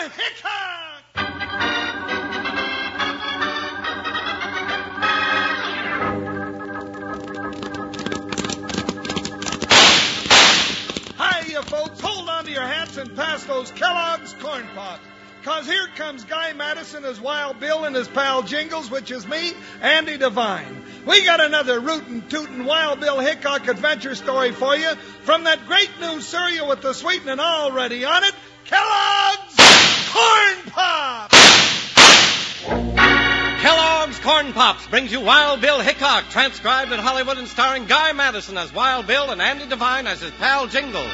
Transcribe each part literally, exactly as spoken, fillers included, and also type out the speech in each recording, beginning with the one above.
Hickok! Hiya, folks. Hold on to your hats and pass those Kellogg's Corn Pops. Because here comes Guy Madison as Wild Bill and his pal Jingles, which is me, Andy Devine. We got another rootin' tootin' Wild Bill Hickok adventure story for you from that great new cereal with the sweetening already on it, Kellogg's Corn Pops! Kellogg's Corn Pops brings you Wild Bill Hickok, transcribed in Hollywood and starring Guy Madison as Wild Bill and Andy Devine as his pal Jingles.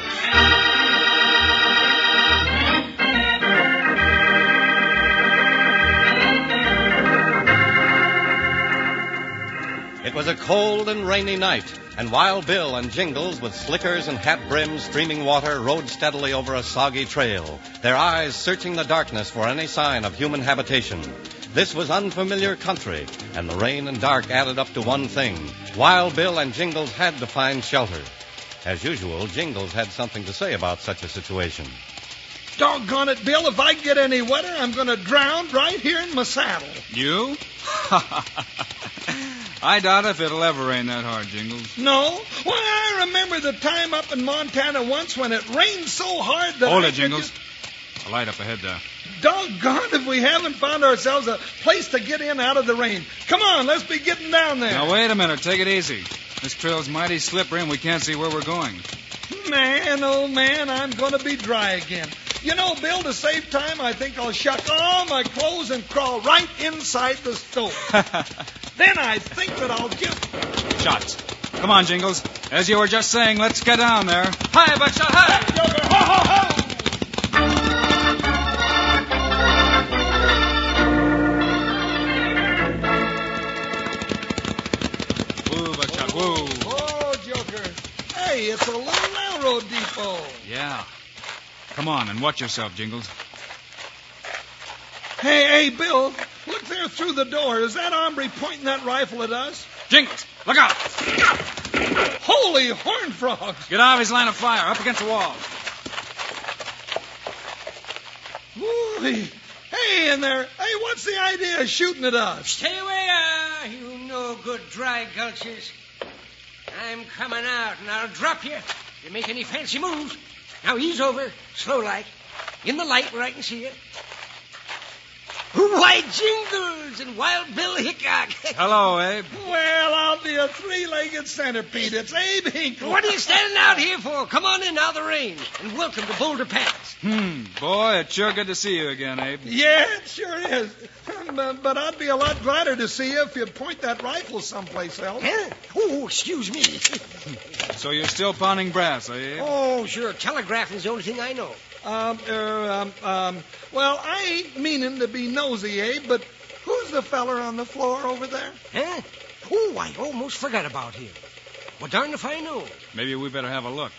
It was a cold and rainy night, and Wild Bill and Jingles, with slickers and hat brims streaming water, rode steadily over a soggy trail, their eyes searching the darkness for any sign of human habitation. This was unfamiliar country, and the rain and dark added up to one thing. Wild Bill and Jingles had to find shelter. As usual, Jingles had something to say about such a situation. Doggone it, Bill, if I get any wetter, I'm going to drown right here in my saddle. You? I doubt if it'll ever rain that hard, Jingles. No? Why, I remember the time up in Montana once when it rained so hard that Hold I it, Jingles. Just... A light up ahead there. Doggone if we haven't found ourselves a place to get in out of the rain. Come on, let's be getting down there. Now, wait a minute. Take it easy. This trail's mighty slippery, and we can't see where we're going. Man, oh man, I'm going to be dry again. You know, Bill, to save time, I think I'll shuck all my clothes and crawl right inside the stove. Then I think that I'll give... Shots. Come on, Jingles. As you were just saying, let's get down there. Hi, Buckshot, hi! Joker, ho, ho, ho! Woo, Buckshot, woo. Oh, Joker. Hey, it's a little railroad depot. Yeah. Come on and watch yourself, Jingles. Hey, hey, Bill, look there through the door. Is that hombre pointing that rifle at us? Jingles, look out! Holy horn frogs! Get out of his line of fire, up against the wall. Ooh, hey, in there. Hey, what's the idea of shooting at us? Stay away, ah, you no good dry gulches. I'm coming out, and I'll drop you if you make any fancy moves. Now ease over, slow like, in the light where I can see you. Why, Jingles and Wild Bill Hickok. Hello, Abe. Well, I'll be a three-legged centipede. It's Abe Hinkle. What are you standing out here for? Come on in out of the rain, and welcome to Boulder Pass. Hmm, boy, it's sure good to see you again, Abe. Yeah, it sure is. But, but I'd be a lot gladder to see you if you'd point that rifle someplace else. Huh? Oh, excuse me. So you're still pounding brass, are you, Abe? Oh, sure. Telegraphing's the only thing I know. Um, er, um, um, well, I ain't meaning to be nosy, Abe, but who's the feller on the floor over there? Huh? Oh, I almost forgot about him. Well, darn if I know. Maybe we better have a look.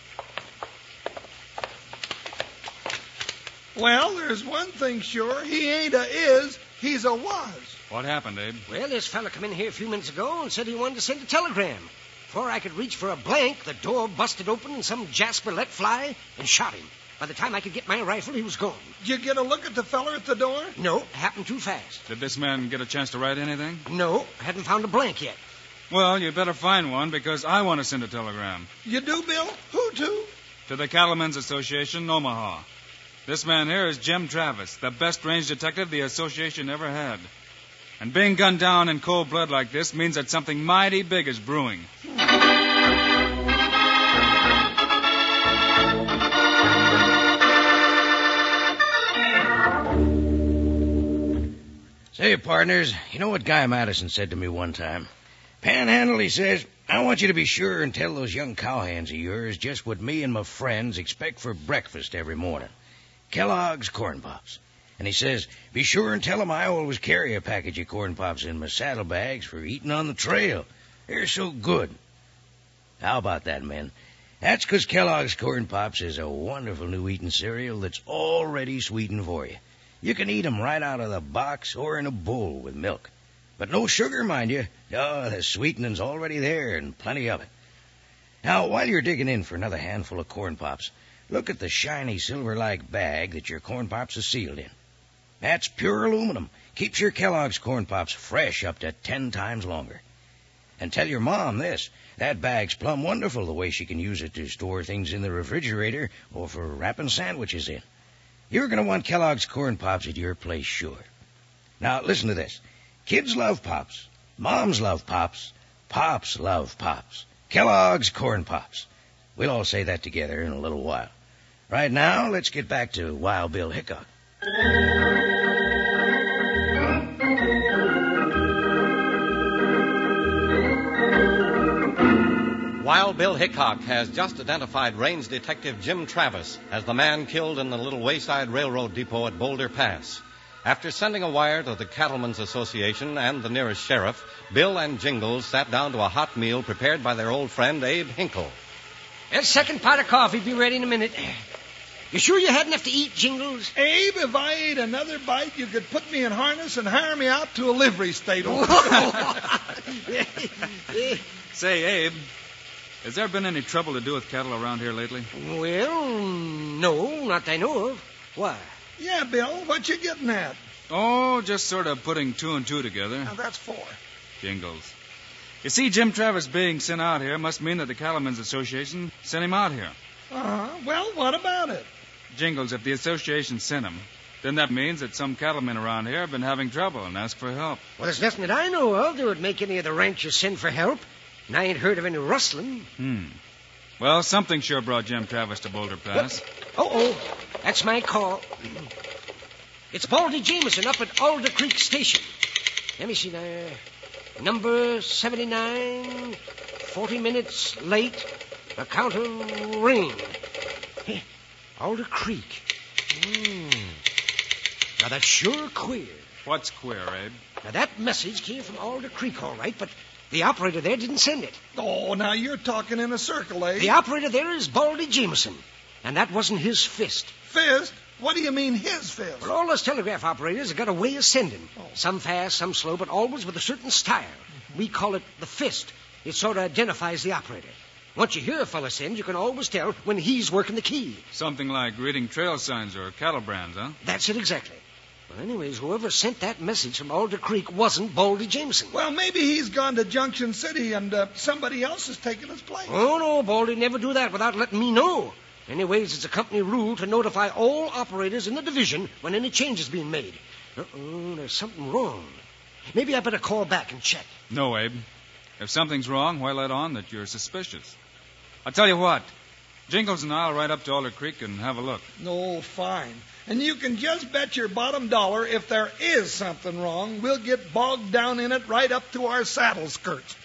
Well, there's one thing sure. He ain't a is, he's a was. What happened, Abe? Well, this fella come in here a few minutes ago and said he wanted to send a telegram. Before I could reach for a blank, the door busted open and some jasper let fly and shot him. By the time I could get my rifle, he was gone. Did you get a look at the feller at the door? No, it happened too fast. Did this man get a chance to write anything? No, I hadn't found a blank yet. Well, you better find one, because I want to send a telegram. You do, Bill? Who to? To the Cattlemen's Association, Omaha. This man here is Jim Travis, the best range detective the association ever had. And being gunned down in cold blood like this means that something mighty big is brewing. Say, partners, you know what Guy Madison said to me one time? Panhandle, he says, I want you to be sure and tell those young cowhands of yours just what me and my friends expect for breakfast every morning. Kellogg's Corn Pops. And he says, be sure and tell them I always carry a package of Corn Pops in my saddlebags for eating on the trail. They're so good. How about that, men? That's 'cause Kellogg's Corn Pops is a wonderful new eating cereal that's already sweetened for you. You can eat 'em right out of the box or in a bowl with milk. But no sugar, mind you. Oh, the sweetening's already there and plenty of it. Now, while you're digging in for another handful of Corn Pops, Look at the shiny silver-like bag that your corn pops are sealed in. That's pure aluminum. Keeps your Kellogg's corn pops fresh up to ten times longer. And tell your mom this. That bag's plumb wonderful the way she can use it to store things in the refrigerator or for wrapping sandwiches in. You're going to want Kellogg's corn pops at your place, sure. Now, listen to this. Kids love Pops. Moms love Pops. Pops love Pops. Kellogg's corn pops. We'll all say that together in a little while. Right now, let's get back to Wild Bill Hickok. Wild Bill Hickok has just identified Range Detective Jim Travis as the man killed in the little wayside railroad depot at Boulder Pass. After sending a wire to the Cattlemen's Association and the nearest sheriff, Bill and Jingles sat down to a hot meal prepared by their old friend Abe Hinkle. That second pot of coffee will be ready in a minute. You sure you had enough to eat, Jingles? Abe, if I ate another bite, you could put me in harness and hire me out to a livery stable. Say, Abe, has there been any trouble to do with cattle around here lately? Well, no, not that I know of. Why? Yeah, Bill, what you getting at? Oh, just sort of putting two and two together. Now, that's four. Jingles. You see, Jim Travis being sent out here must mean that the Cattlemen's Association sent him out here. Uh-huh. Well, what about it? Jingles, if the association sent him, then that means that some cattlemen around here have been having trouble and asked for help. Well, there's nothing that I know of that would make any of the ranchers send for help. And I ain't heard of any rustling. Hmm. Well, something sure brought Jim Travis to Boulder Pass. Uh-oh. That's my call. It's Baldy Jameson up at Alder Creek Station. Let me see now. Number seventy-nine, forty minutes late. A counter ring. Hey, Alder Creek. Mm. Now, that's sure queer. What's queer, Abe? Now, that message came from Alder Creek, all right, but the operator there didn't send it. Oh, now you're talking in a circle, eh? The operator there is Baldy Jameson, and that wasn't his fist. Fist? What do you mean, his fist? Well, all those telegraph operators have got a way of sending. Oh. Some fast, some slow, but always with a certain style. We call it the fist. It sort of identifies the operator. Once you hear a fella send, you can always tell when he's working the key. Something like reading trail signs or cattle brands, huh? That's it exactly. Well, anyways, whoever sent that message from Alder Creek wasn't Baldy Jameson. Well, maybe he's gone to Junction City and uh, somebody else has taken his place. Oh, no, Baldy never do that without letting me know. Anyways, it's a company rule to notify all operators in the division when any change is being made. Uh-oh, there's something wrong. Maybe I better call back and check. No, Abe. If something's wrong, why let on that you're suspicious? I'll tell you what. Jingles and I'll ride up to Alder Creek and have a look. No, fine. And you can just bet your bottom dollar if there is something wrong, we'll get bogged down in it right up to our saddle skirts.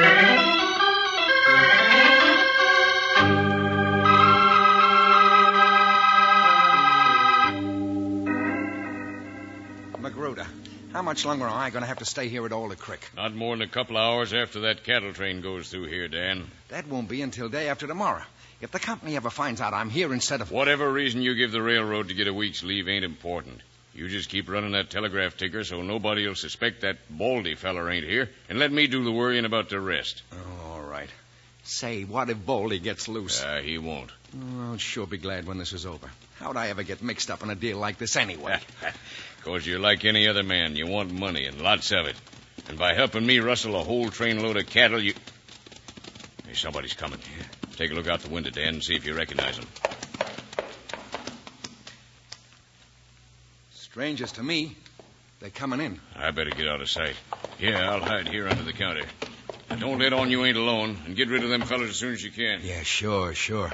Magruder, how much longer am I going to have to stay here at Alder Creek? Not more than a couple of hours after that cattle train goes through here, Dan. That won't be until day after tomorrow. If the company ever finds out I'm here instead of... Whatever reason you give the railroad to get a week's leave ain't important. You just keep running that telegraph ticker so nobody will suspect that Baldy feller ain't here, and let me do the worrying about the rest. Oh, all right. Say, what if Baldy gets loose? Ah, uh, he won't. Oh, I'll sure be glad when this is over. How'd I ever get mixed up in a deal like this anyway? Because you're like any other man. You want money, and lots of it. And by helping me rustle a whole trainload of cattle, you... Hey, somebody's coming. Take a look out the window, Dan, and see if you recognize them. Strangers to me. They're coming in. I better get out of sight. Yeah, I'll hide here under the counter. And don't let on you ain't alone, and get rid of them fellas as soon as you can. Yeah, sure, sure.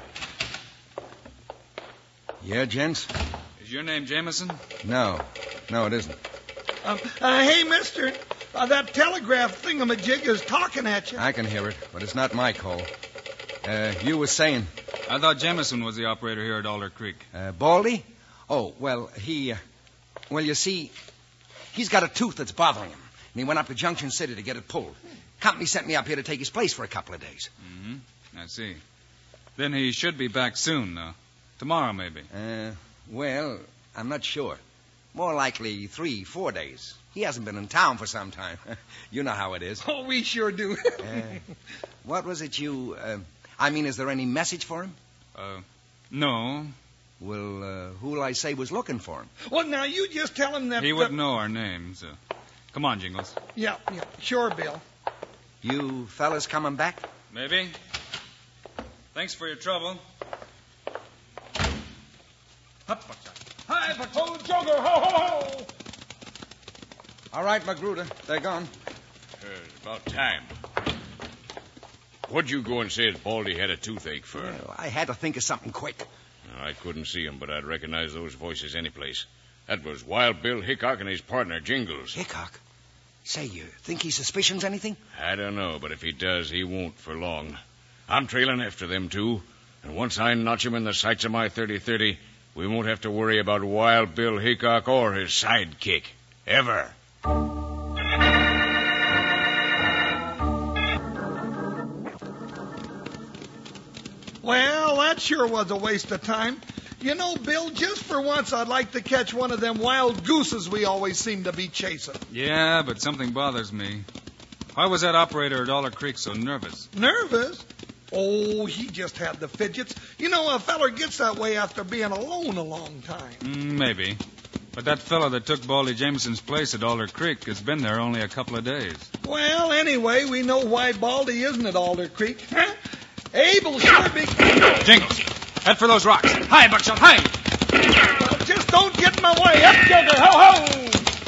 Yeah, gents? Is your name Jameson? No. No, it isn't. Um, uh, hey, mister, uh, that telegraph thingamajig is talking at you. I can hear it, but it's not my call. Uh, you were saying... I thought Jameson was the operator here at Alder Creek. Uh, Baldy? Oh, well, he... Uh, well, you see, he's got a tooth that's bothering him. And he went up to Junction City to get it pulled. Company sent me up here to take his place for a couple of days. Mm-hmm. I see. Then he should be back soon, uh, tomorrow maybe. Uh, well, I'm not sure. More likely three, four days. He hasn't been in town for some time. You know how it is. Oh, we sure do. uh, what was it you... Uh, I mean, is there any message for him? Uh, No. Well, uh, who'll I say was looking for him? Well, now, you just tell him that... He wouldn't know our names. Uh, come on, Jingles. Yeah, yeah, sure, Bill. You fellas coming back? Maybe. Thanks for your trouble. Up, Buckshot. Hi, Patrol Joker, ho, ho, ho! All right, Magruder, they're gone. Uh, it's about time. What'd you go and say that Baldy had a toothache for? Well, I had to think of something quick. I couldn't see him, but I'd recognize those voices anyplace. That was Wild Bill Hickok and his partner, Jingles. Hickok? Say, you think he suspicions anything? I don't know, but if he does, he won't for long. I'm trailing after them two, and once I notch him in the sights of my thirty thirty, we won't have to worry about Wild Bill Hickok or his sidekick. Ever. Well, that sure was a waste of time. You know, Bill, just for once I'd like to catch one of them wild gooses we always seem to be chasing. Yeah, but something bothers me. Why was that operator at Alder Creek so nervous? Nervous? Oh, he just had the fidgets. You know, a feller gets that way after being alone a long time. Mm, maybe. But that fellow that took Baldy Jameson's place at Alder Creek has been there only a couple of days. Well, anyway, we know why Baldy isn't at Alder Creek. Huh? Abel sure be... Jingles, head for those rocks. Hi, Buckshot, hi! Well, just don't get in my way. Up, Joker, ho-ho!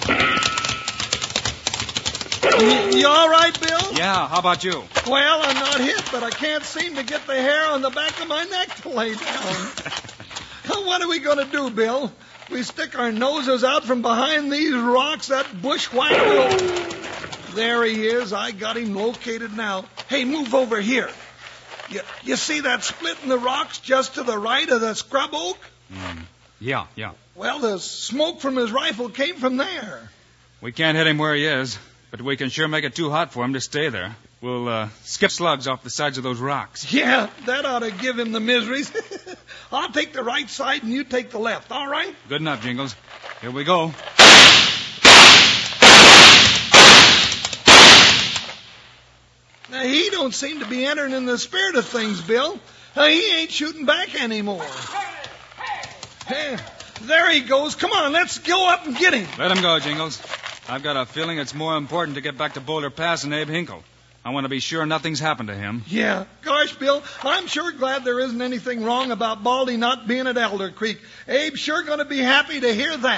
You, you all right, Bill? Yeah, how about you? Well, I'm not hit, but I can't seem to get the hair on the back of my neck to lay down. What are we going to do, Bill? We stick our noses out from behind these rocks, that bushwhacker. There he is. I got him located now. Hey, move over here. You, you see that split in the rocks just to the right of the scrub oak? Mm. Yeah, yeah. Well, the smoke from his rifle came from there. We can't hit him where he is, but we can sure make it too hot for him to stay there. We'll uh, skip slugs off the sides of those rocks. Yeah, that ought to give him the miseries. I'll take the right side and you take the left, all right? Good enough, Jingles. Here we go. Now, he don't seem to be entering in the spirit of things, Bill. Uh, he ain't shooting back anymore. Hey, there he goes. Come on, let's go up and get him. Let him go, Jingles. I've got a feeling it's more important to get back to Boulder Pass than Abe Hinkle. I want to be sure nothing's happened to him. Yeah. Gosh, Bill, I'm sure glad there isn't anything wrong about Baldy not being at Alder Creek. Abe's sure going to be happy to hear that.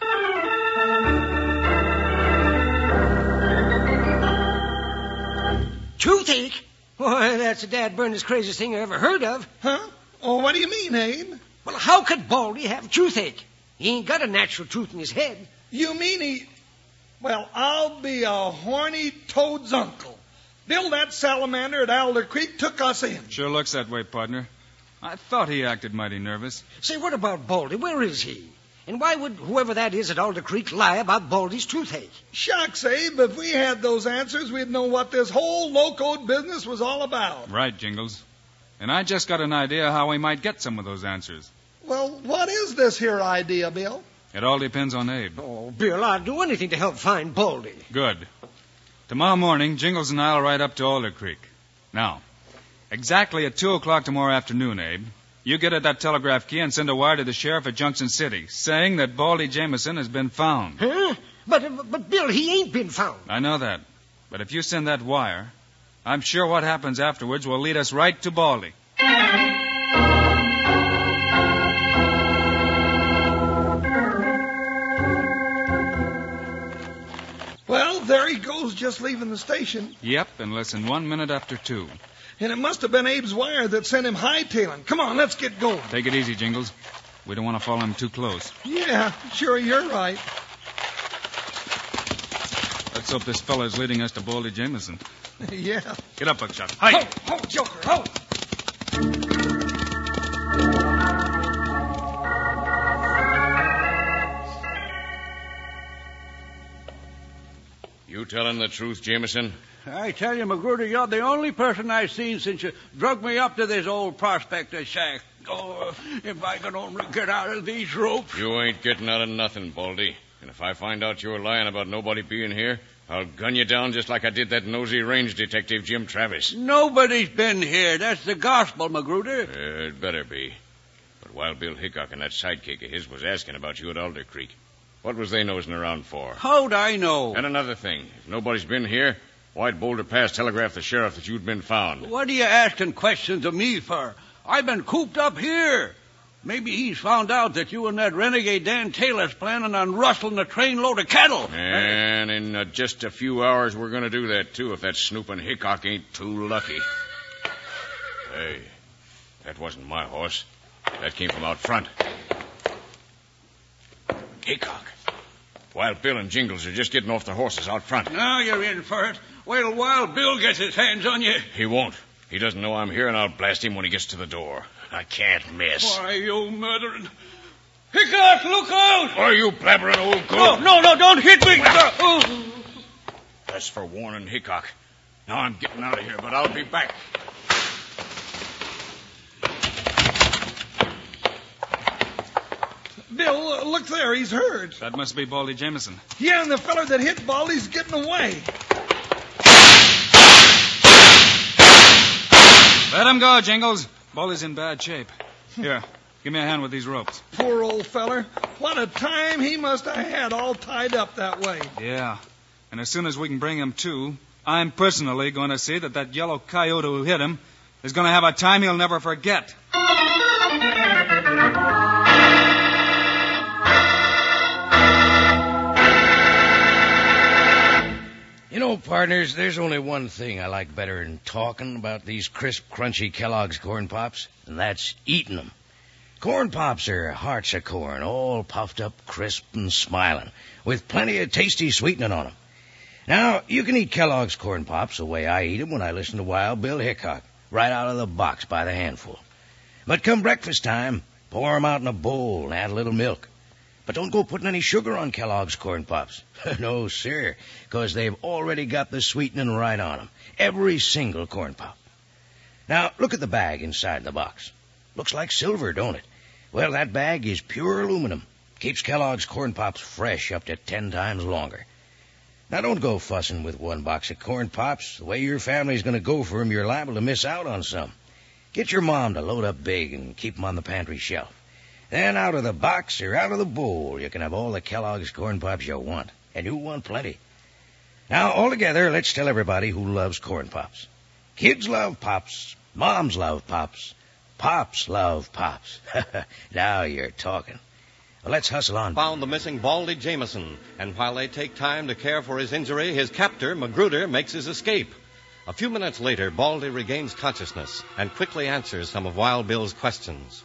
Toothache? Why, that's the dad-burnest craziest thing I ever heard of. Huh? Oh, what do you mean, Abe? Well, how could Baldy have toothache? He ain't got a natural tooth in his head. You mean he... Well, I'll be a horny toad's uncle. Bill, that salamander at Alder Creek took us in. Sure looks that way, partner. I thought he acted mighty nervous. Say, what about Baldy? Where is he? And why would whoever that is at Alder Creek lie about Baldy's toothache? Shucks, Abe, if we had those answers, we'd know what this whole low-code business was all about. Right, Jingles. And I just got an idea how we might get some of those answers. Well, what is this here idea, Bill? It all depends on Abe. Oh, Bill, I'd do anything to help find Baldy. Good. Tomorrow morning, Jingles and I'll ride up to Alder Creek. Now, exactly at two o'clock tomorrow afternoon, Abe, you get at that telegraph key and send a wire to the sheriff at Junction City saying that Baldy Jameson has been found. Huh? But, but, Bill, he ain't been found. I know that. But if you send that wire, I'm sure what happens afterwards will lead us right to Baldy. Well, there he goes, just leaving the station. Yep, in less than one minute after two. And it must have been Abe's wire that sent him hightailing. Come on, let's get going. Take it easy, Jingles. We don't want to follow him too close. Yeah, sure, you're right. Let's hope this fella's leading us to Baldy Jameson. Yeah. Get up, Buckshot. Hi. Ho, ho, Joker, ho. You telling the truth, Jameson? I tell you, Magruder, you're the only person I've seen since you drug me up to this old prospector shack. Oh, if I could only get out of these ropes. You ain't getting out of nothing, Baldy. And if I find out you're lying about nobody being here, I'll gun you down just like I did that nosy range detective, Jim Travis. Nobody's been here. That's the gospel, Magruder. Uh, it better be. But Wild Bill Hickok and that sidekick of his was asking about you at Alder Creek. What was they nosing around for? How'd I know? And another thing. If nobody's been here, why'd Boulder Pass telegraph the sheriff that you'd been found? What are you asking questions of me for? I've been cooped up here. Maybe he's found out that you and that renegade Dan Taylor's planning on rustling a trainload of cattle. And in uh, just a few hours, we're going to do that, too, if that snooping Hickok ain't too lucky. Hey, that wasn't my horse. That came from out front. Hickok. Wild Bill and Jingles are just getting off their horses out front. Now you're in for it. Wait till Wild Bill gets his hands on you. He won't. He doesn't know I'm here, and I'll blast him when he gets to the door. I can't miss. Why, you murdering... Hickok, look out! Why, you blabbering old goat? No, no, no, don't hit me! Oh. That's for warning Hickok. Now I'm getting out of here, but I'll be back. Bill, uh, look there. He's hurt. That must be Baldy Jameson. Yeah, and the feller that hit Baldy's getting away. Let him go, Jingles. Baldy's in bad shape. Here, give me a hand with these ropes. Poor old feller. What a time he must have had all tied up that way. Yeah. And as soon as we can bring him to, I'm personally going to see that that yellow coyote who hit him is going to have a time he'll never forget. You know, partners, there's only one thing I like better than talking about these crisp, crunchy Kellogg's Corn Pops, and that's eating them. Corn Pops are hearts of corn, all puffed up, crisp, and smiling, with plenty of tasty sweetening on them. Now, you can eat Kellogg's Corn Pops the way I eat them when I listen to Wild Bill Hickok, right out of the box by the handful. But come breakfast time, pour 'em out in a bowl and add a little milk. But don't go putting any sugar on Kellogg's Corn Pops. No, sir, because they've already got the sweetening right on them. Every single Corn Pop. Now, look at the bag inside the box. Looks like silver, don't it? Well, that bag is pure aluminum. Keeps Kellogg's Corn Pops fresh up to ten times longer. Now, don't go fussing with one box of Corn Pops. The way your family's going to go for 'em, you're liable to miss out on some. Get your mom to load up big and keep 'em on the pantry shelf. Then out of the box or out of the bowl, you can have all the Kellogg's Corn Pops you want. And you want plenty. Now, all together, let's tell everybody who loves Corn Pops. Kids love Pops. Moms love Pops. Pops love Pops. Now you're talking. Well, let's hustle on. Found the missing Baldy Jameson, and while they take time to care for his injury, his captor, Magruder, makes his escape. A few minutes later, Baldy regains consciousness and quickly answers some of Wild Bill's questions.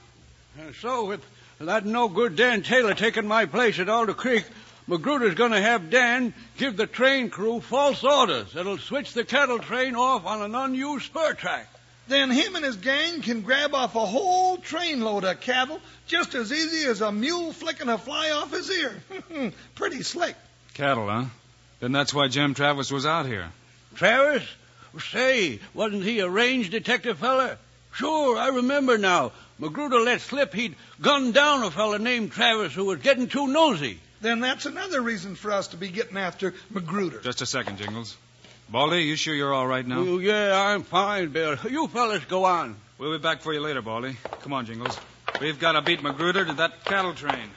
So, with that no-good Dan Taylor taking my place at Alder Creek, Magruder's going to have Dan give the train crew false orders that'll switch the cattle train off on an unused spur track. Then him and his gang can grab off a whole trainload of cattle just as easy as a mule flicking a fly off his ear. Pretty slick. Cattle, huh? Then that's why Jim Travis was out here. Travis? Say, wasn't he a range detective fella? Sure, I remember now. Magruder let slip he'd gunned down a fella named Travis who was getting too nosy. Then that's another reason for us to be getting after Magruder. Just a second, Jingles. Baldy, you sure you're all right now? Well, yeah, I'm fine, Bill. You fellas go on. We'll be back for you later, Baldy. Come on, Jingles. We've got to beat Magruder to that cattle train.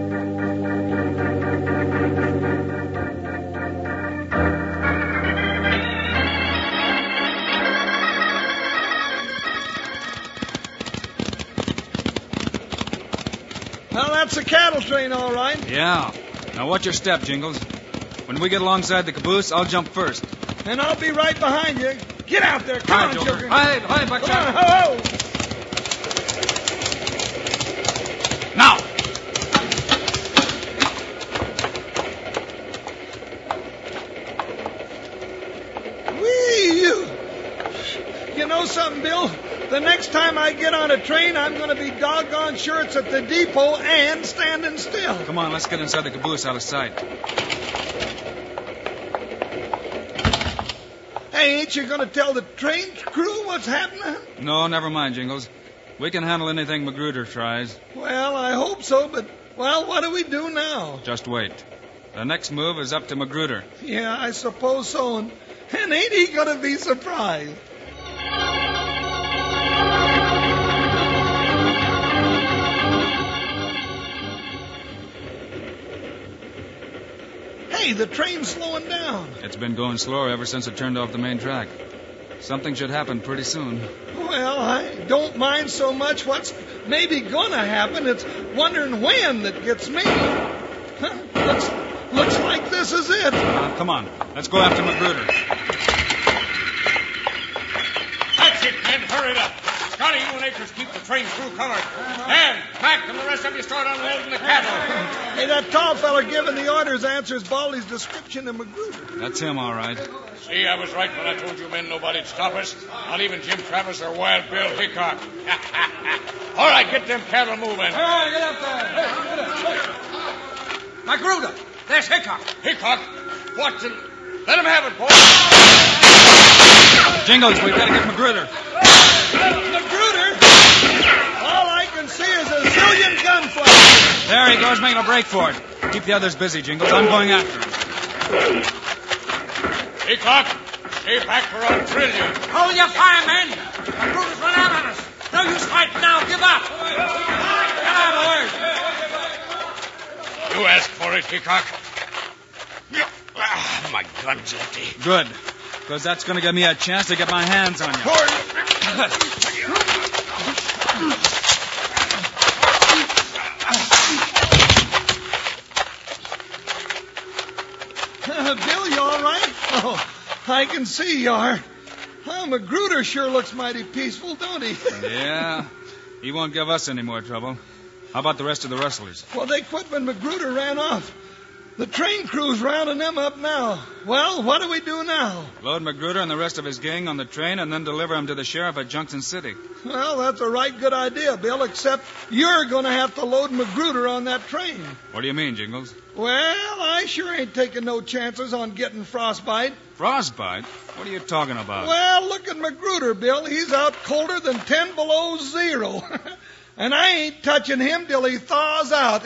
Well, that's a cattle train, all right. Yeah. Now watch your step, Jingles. When we get alongside the caboose, I'll jump first. And I'll be right behind you. Get out there. Come Hi, on, Joker. Joker. Hi, hi, Buckshot. Come on, ho, ho. Now. Whee! You. You know something, Bill? The next time I get on a train, I'm going to be doggone sure it's at the depot and standing still. Come on, let's get inside the caboose out of sight. Hey, ain't you going to tell the train crew what's happening? No, never mind, Jingles. We can handle anything Magruder tries. Well, I hope so, but, well, what do we do now? Just wait. The next move is up to Magruder. Yeah, I suppose so, and, and ain't he going to be surprised? Hey, the train's slowing down. It's been going slower ever since it turned off the main track. Something should happen pretty soon. Well, I don't mind so much what's maybe gonna happen. It's wondering when that gets me. Huh? Looks, looks like this is it. Uh, come on. Let's go after Magruder. That's it, men. Hurry it up. Scotty, you and Akers keep the train crew covered. Dan, Mac, and the rest of you start unloading the cattle. Hey, that tall fella giving the orders answers Baldy's description of Magruder. That's him, all right. See, I was right when I told you men nobody'd stop us. Not even Jim Travis or Wild Bill Hickok. All right, get them cattle moving. All right, get up there. Hey, get up. Magruder, there's Hickok. Hickok, watch it. Let him have it, boys. Jingles, we've got to get Magruder. Magruder? All I can see is a zillion gunfire. There he goes, making a break for it. Keep the others busy, Jingles. I'm going after him. Hickok, stay back or I'll drill you. Hold your fire, men. Magruder's run out on us. No use fighting now. Give up. Get out, boys. You asked for it, Hickok. Ah, my gun's empty. Good, because that's going to give me a chance to get my hands on you. Uh, Bill, you all right? Oh, I can see you are. Oh, Magruder sure looks mighty peaceful, don't he? Yeah, he won't give us any more trouble. How about the rest of the rustlers? Well, they quit when Magruder ran off. The train crew's rounding them up now. Well, what do we do now? Load Magruder and the rest of his gang on the train and then deliver him to the sheriff at Junction City. Well, that's a right good idea, Bill, except you're going to have to load Magruder on that train. What do you mean, Jingles? Well, I sure ain't taking no chances on getting frostbite. Frostbite? What are you talking about? Well, look at Magruder, Bill. He's out colder than ten below zero. And I ain't touching him till he thaws out.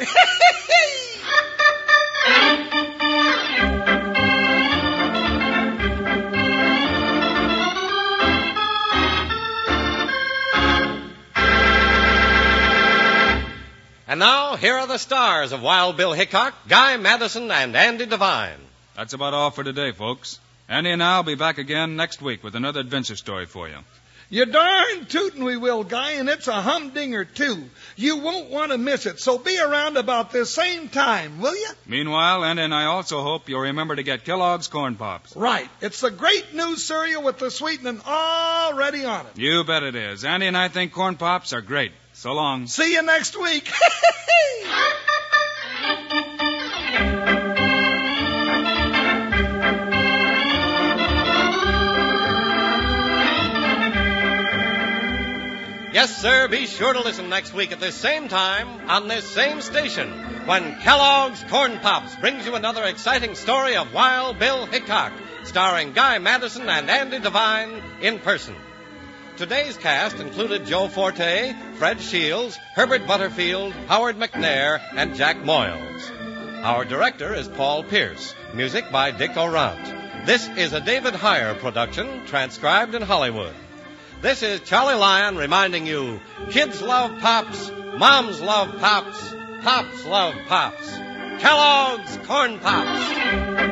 And now, here are the stars of Wild Bill Hickok, Guy Madison, and Andy Devine. That's about all for today, folks. Andy and I will be back again next week with another adventure story for you. You darn tootin' we will, Guy, and it's a humdinger, too. You won't want to miss it, so be around about this same time, will you? Meanwhile, Andy and I also hope you'll remember to get Kellogg's Corn Pops. Right. It's the great new cereal with the sweetening already on it. You bet it is. Andy and I think Corn Pops are great. So long. See you next week. Yes, sir, be sure to listen next week at this same time on this same station when Kellogg's Corn Pops brings you another exciting story of Wild Bill Hickok, starring Guy Madison and Andy Devine in person. Today's cast included Joe Forte, Fred Shields, Herbert Butterfield, Howard McNair, and Jack Moyles. Our director is Paul Pierce. Music by Dick Orant. This is a David Heyer production, transcribed in Hollywood. This is Charlie Lyon reminding you, kids love Pops, moms love Pops, Pops love Pops. Kellogg's Corn Pops.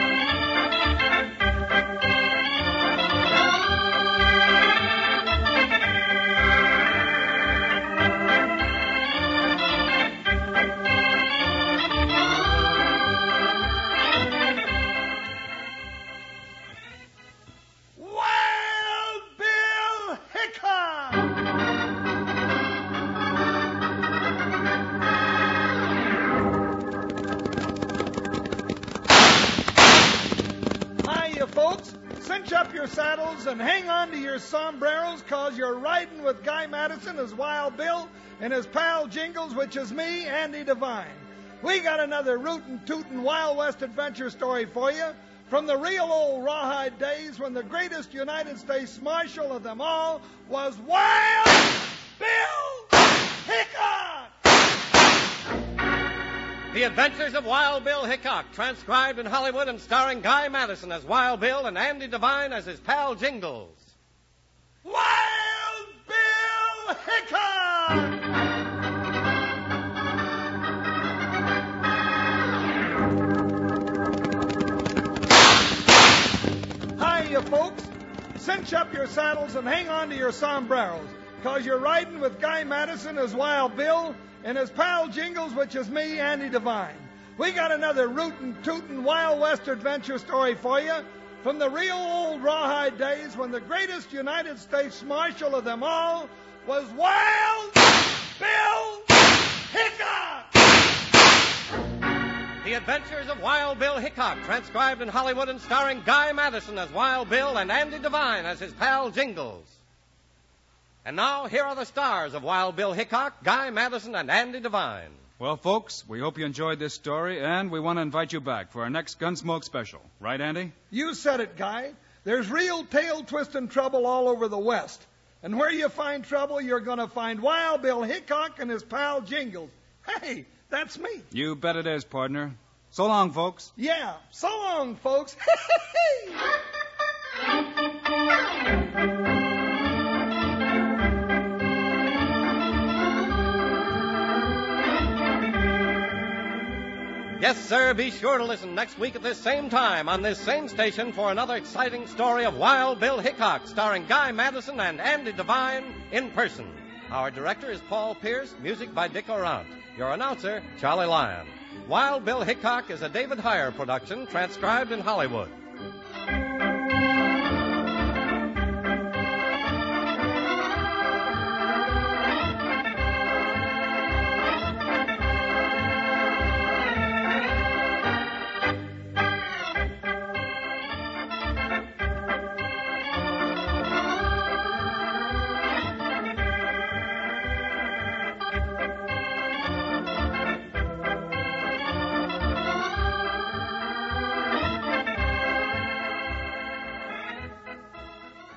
Cinch up your saddles and hang on to your sombreros, cause you're riding with Guy Madison as Wild Bill and his pal Jingles, which is me, Andy Devine. We got another rootin' tootin' Wild West adventure story for you from the real old rawhide days when the greatest United States Marshal of them all was Wild Bill Hickok! The Adventures of Wild Bill Hickok, transcribed in Hollywood and starring Guy Madison as Wild Bill and Andy Devine as his pal Jingles. Wild Bill Hickok! cinch up your saddles and hang on to your sombreros, because you're riding with Guy Madison as Wild Bill and his pal Jingles, which is me, Andy Devine. We got another rootin', tootin' Wild West adventure story for you from the real old rawhide days when the greatest United States Marshal of them all was Wild Bill Hickok! The Adventures of Wild Bill Hickok, transcribed in Hollywood and starring Guy Madison as Wild Bill and Andy Devine as his pal Jingles. And now, here are the stars of Wild Bill Hickok, Guy Madison, and Andy Devine. Well, folks, we hope you enjoyed this story, and we want to invite you back for our next Gunsmoke special. Right, Andy? You said it, Guy. There's real tail-twisting trouble all over the West. And where you find trouble, you're going to find Wild Bill Hickok and his pal Jingles. Hey, that's me. You bet it is, partner. So long, folks. Yeah, so long, folks. Yes, sir, be sure to listen next week at this same time on this same station for another exciting story of Wild Bill Hickok, starring Guy Madison and Andy Devine in person. Our director is Paul Pierce, music by Dick Orant. Your announcer, Charlie Lyon. Wild Bill Hickok is a David Heyer production, transcribed in Hollywood.